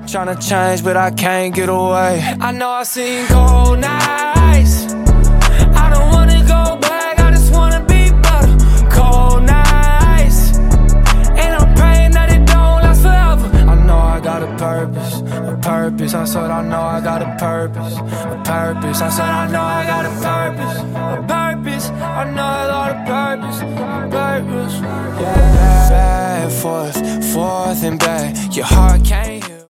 Tryna change, but I can't get away. I know I've seen cold nights. I don't wanna go back, I just wanna be better. Cold nights, and I'm praying that it don't last forever. I know I got a purpose, a purpose. I said I know I got a purpose, a purpose. I said I know I got a purpose, a purpose. I know I got a purpose, a purpose. Yeah, back, forth and back. Your heart can't